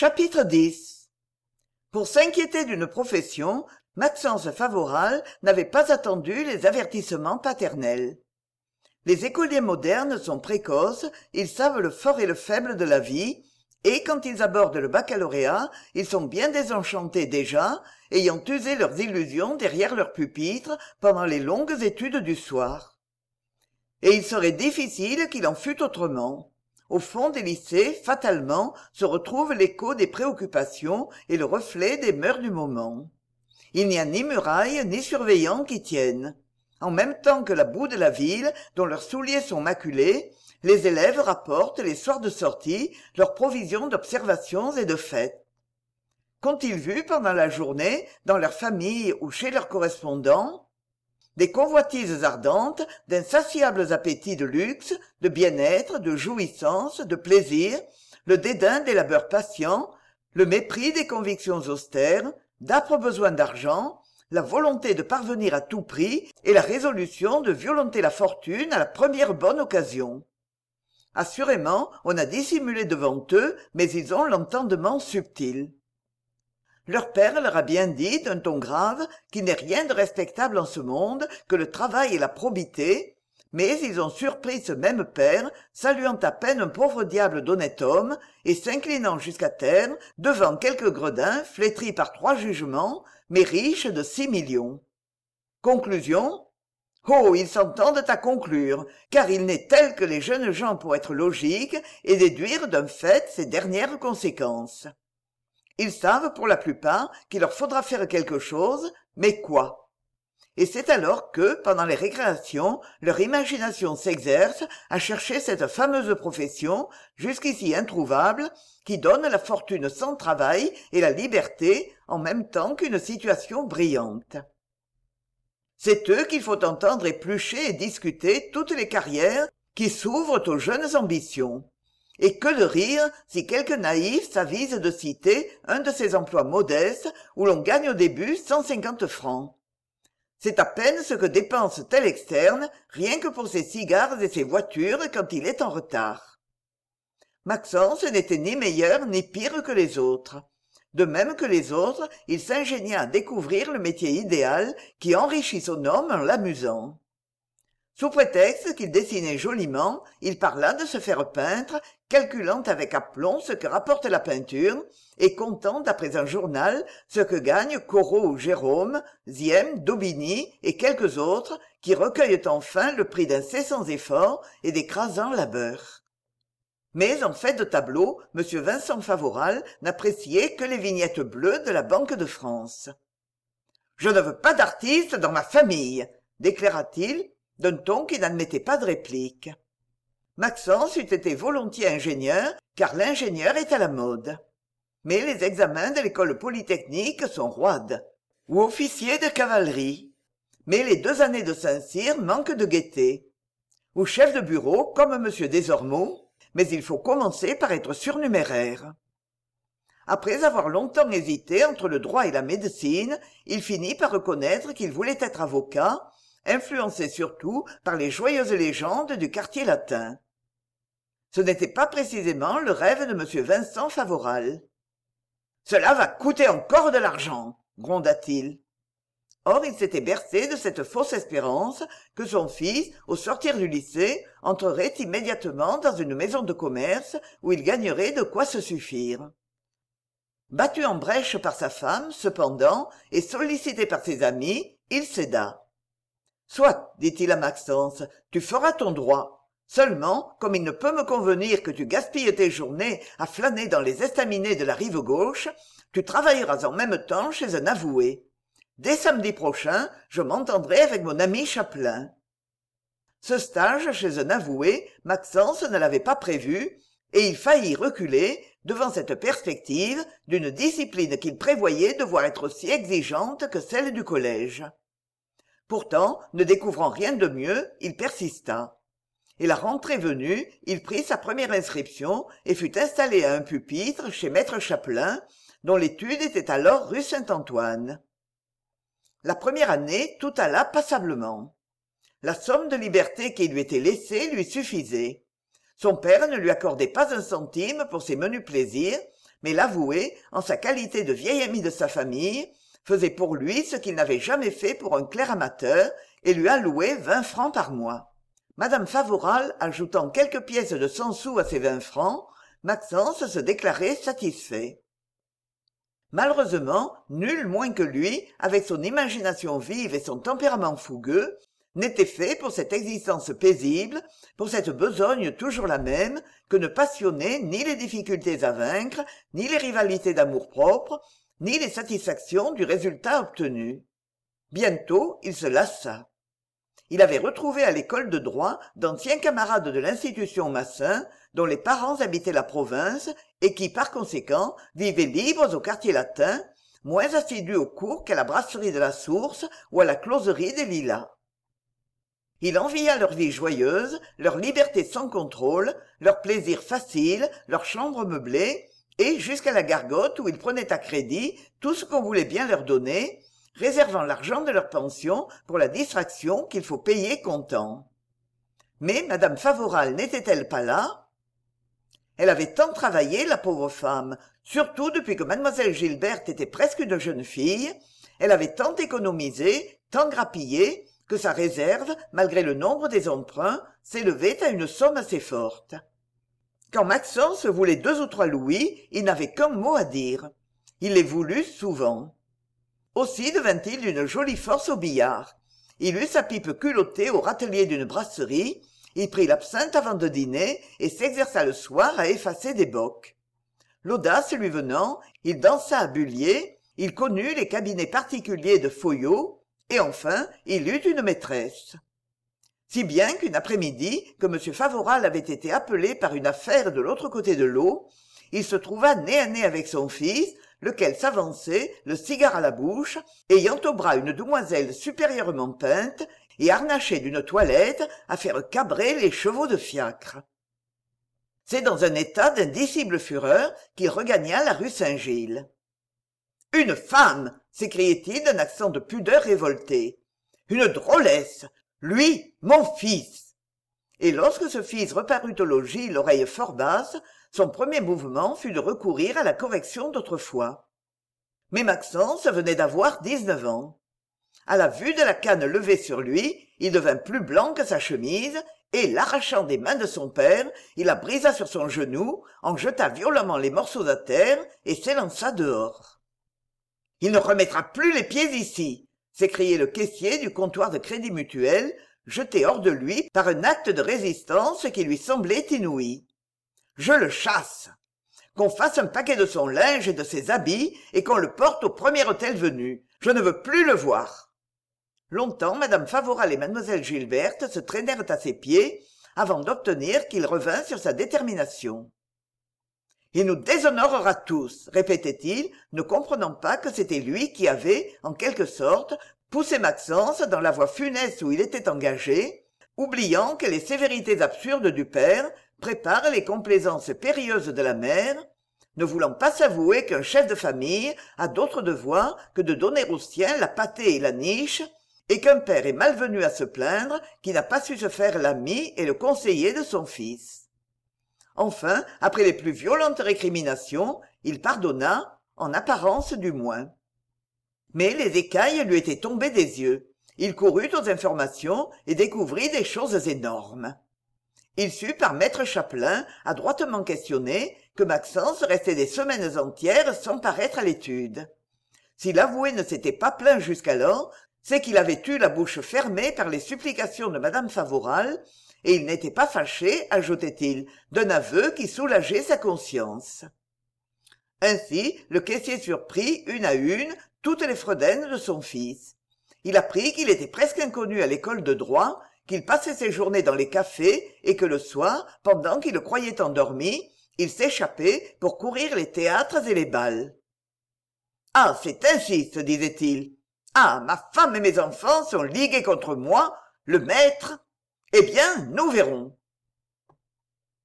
Chapitre 10. Pour s'inquiéter d'une profession, Maxence Favoral n'avait pas attendu les avertissements paternels. Les écoliers modernes sont précoces, ils savent le fort et le faible de la vie, et quand ils abordent le baccalauréat, ils sont bien désenchantés déjà, ayant usé leurs illusions derrière leur pupitre pendant les longues études du soir. Et il serait difficile qu'il en fût autrement. Au fond des lycées, fatalement, se retrouve l'écho des préoccupations et le reflet des mœurs du moment. Il n'y a ni murailles ni surveillants qui tiennent. En même temps que la boue de la ville, dont leurs souliers sont maculés, les élèves rapportent les soirs de sortie leurs provisions d'observations et de fêtes. Qu'ont-ils vu pendant la journée, dans leur famille ou chez leurs correspondants ? Des convoitises ardentes, d'insatiables appétits de luxe, de bien-être, de jouissance, de plaisir, le dédain des labeurs patients, le mépris des convictions austères, d'âpres besoins d'argent, la volonté de parvenir à tout prix et la résolution de violenter la fortune à la première bonne occasion. Assurément, on a dissimulé devant eux, mais ils ont l'entendement subtil. Leur père leur a bien dit, d'un ton grave, qu'il n'est rien de respectable en ce monde que le travail et la probité, mais ils ont surpris ce même père, saluant à peine un pauvre diable d'honnête homme, et s'inclinant jusqu'à terre devant quelques gredins flétris par 3 jugements, mais riches de 6 millions. Conclusion ? Oh, ils s'entendent à conclure, car il n'est tel que les jeunes gens pour être logiques et déduire d'un fait ses dernières conséquences. Ils savent pour la plupart qu'il leur faudra faire quelque chose, mais quoi ? Et c'est alors que, pendant les récréations, leur imagination s'exerce à chercher cette fameuse profession, jusqu'ici introuvable, qui donne la fortune sans travail et la liberté, en même temps qu'une situation brillante. C'est eux qu'il faut entendre éplucher et discuter toutes les carrières qui s'ouvrent aux jeunes ambitions. Et que de rire si quelque naïf s'avise de citer un de ces emplois modestes où l'on gagne au début 150 francs. C'est à peine ce que dépense tel externe, rien que pour ses cigares et ses voitures quand il est en retard. Maxence n'était ni meilleur ni pire que les autres. De même que les autres, il s'ingénia à découvrir le métier idéal qui enrichit son homme en l'amusant. Sous prétexte qu'il dessinait joliment, il parla de se faire peintre, calculant avec aplomb ce que rapporte la peinture, et comptant d'après un journal ce que gagnent Corot ou Gérôme, Ziem, Daubigny et quelques autres qui recueillent enfin le prix d'incessants efforts et d'écrasants labeurs. Mais en fait de tableau, M. Vincent Favoral n'appréciait que les vignettes bleues de la Banque de France. « Je ne veux pas d'artistes dans ma famille !» déclara-t-il, d'un ton qui n'admettait pas de réplique. Maxence eût été volontiers ingénieur, car l'ingénieur est à la mode. Mais les examens de l'école polytechnique sont roides. Ou officier de cavalerie. Mais les 2 années de Saint-Cyr manquent de gaieté. Ou chef de bureau, comme M. Desormeaux, mais il faut commencer par être surnuméraire. Après avoir longtemps hésité entre le droit et la médecine, il finit par reconnaître qu'il voulait être avocat, influencé surtout par les joyeuses légendes du quartier latin. Ce n'était pas précisément le rêve de M. Vincent Favoral. « Cela va coûter encore de l'argent !» gronda-t-il. Or il s'était bercé de cette fausse espérance que son fils, au sortir du lycée, entrerait immédiatement dans une maison de commerce où il gagnerait de quoi se suffire. Battu en brèche par sa femme, cependant, et sollicité par ses amis, il céda. « Soit, dit-il à Maxence, tu feras ton droit. Seulement, comme il ne peut me convenir que tu gaspilles tes journées à flâner dans les estaminets de la rive gauche, tu travailleras en même temps chez un avoué. Dès samedi prochain, je m'entendrai avec mon ami Chaplin. » Ce stage chez un avoué, Maxence ne l'avait pas prévu, et il faillit reculer devant cette perspective d'une discipline qu'il prévoyait devoir être aussi exigeante que celle du collège. Pourtant, ne découvrant rien de mieux, il persista. Et la rentrée venue, il prit sa première inscription et fut installé à un pupitre chez maître Chaplin, dont l'étude était alors rue Saint-Antoine. La première année, tout alla passablement. La somme de liberté qui lui était laissée lui suffisait. Son père ne lui accordait pas un centime pour ses menus plaisirs, mais l'avoué, en sa qualité de vieil ami de sa famille, faisait pour lui ce qu'il n'avait jamais fait pour un clerc amateur et lui allouait 20 francs par mois. Madame Favoral ajoutant quelques pièces de 100 sous à ces 20 francs, Maxence se déclarait satisfait. Malheureusement, nul moins que lui, avec son imagination vive et son tempérament fougueux, n'était fait pour cette existence paisible, pour cette besogne toujours la même, que ne passionnaient ni les difficultés à vaincre, ni les rivalités d'amour-propre, ni les satisfactions du résultat obtenu. Bientôt, il se lassa. Il avait retrouvé à l'école de droit d'anciens camarades de l'institution Massin, dont les parents habitaient la province et qui, par conséquent, vivaient libres au quartier latin, moins assidus aux cours qu'à la brasserie de la Source ou à la closerie des Lilas. Il envia leur vie joyeuse, leur liberté sans contrôle, leurs plaisirs faciles, leurs chambres meublées, et jusqu'à la gargote où ils prenaient à crédit tout ce qu'on voulait bien leur donner, réservant l'argent de leur pension pour la distraction qu'il faut payer comptant. Mais Madame Favoral n'était-elle pas là? Elle avait tant travaillé, la pauvre femme, surtout depuis que Mademoiselle Gilberte était presque une jeune fille, elle avait tant économisé, tant grappillé, que sa réserve, malgré le nombre des emprunts, s'élevait à une somme assez forte. Quand Maxence voulait 2 ou 3 louis, il n'avait qu'un mot à dire. Il les voulut souvent. Aussi devint-il d'une jolie force au billard. Il eut sa pipe culottée au râtelier d'une brasserie, il prit l'absinthe avant de dîner et s'exerça le soir à effacer des bocs. L'audace lui venant, il dansa à Bullier, il connut les cabinets particuliers de Foyot, et enfin il eut une maîtresse. Si bien qu'une après-midi, que M. Favoral avait été appelé par une affaire de l'autre côté de l'eau, il se trouva nez à nez avec son fils, lequel s'avançait, le cigare à la bouche, ayant au bras une demoiselle supérieurement peinte et harnachée d'une toilette à faire cabrer les chevaux de fiacre. C'est dans un état d'indicible fureur qu'il regagna la rue Saint-Gilles. « Une femme !» s'écriait-il d'un accent de pudeur révolté. « Une drôlesse ! Lui, mon fils !» Et lorsque ce fils reparut au logis l'oreille fort basse, son premier mouvement fut de recourir à la correction d'autrefois. Mais Maxence venait d'avoir 19 ans. À la vue de la canne levée sur lui, il devint plus blanc que sa chemise, et, l'arrachant des mains de son père, il la brisa sur son genou, en jeta violemment les morceaux à terre, et s'élança dehors. « Il ne remettra plus les pieds ici !» s'écriait le caissier du comptoir de Crédit Mutuel, jeté hors de lui par un acte de résistance qui lui semblait inouï. « Je le chasse ! Qu'on fasse un paquet de son linge et de ses habits, et qu'on le porte au premier hôtel venu. Je ne veux plus le voir !» Longtemps, Madame Favoral et Mademoiselle Gilberte se traînèrent à ses pieds, avant d'obtenir qu'il revînt sur sa détermination. « Il nous déshonorera tous !» répétait-il, ne comprenant pas que c'était lui qui avait, en quelque sorte, poussé Maxence dans la voie funeste où il était engagé, oubliant que les sévérités absurdes du père préparent les complaisances périlleuses de la mère, ne voulant pas s'avouer qu'un chef de famille a d'autre devoir que de donner aux siens la pâtée et la niche, et qu'un père est malvenu à se plaindre qui n'a pas su se faire l'ami et le conseiller de son fils. Enfin, après les plus violentes récriminations, il pardonna, en apparence du moins. Mais les écailles lui étaient tombées des yeux. Il courut aux informations et découvrit des choses énormes. Il sut par maître Chapelain, adroitement questionné, que Maxence restait des semaines entières sans paraître à l'étude. Si l'avoué ne s'était pas plaint jusqu'alors, c'est qu'il avait eu la bouche fermée par les supplications de Madame Favoral, et il n'était pas fâché, ajoutait-il, d'un aveu qui soulageait sa conscience. Ainsi, le caissier surprit, une à une, toutes les fredaines de son fils. Il apprit qu'il était presque inconnu à l'école de droit, qu'il passait ses journées dans les cafés et que le soir, pendant qu'il le croyait endormi, il s'échappait pour courir les théâtres et les bals. « Ah, c'est ainsi, se disait-il. Ah, ma femme et mes enfants sont ligués contre moi, le maître. Eh bien, nous verrons. »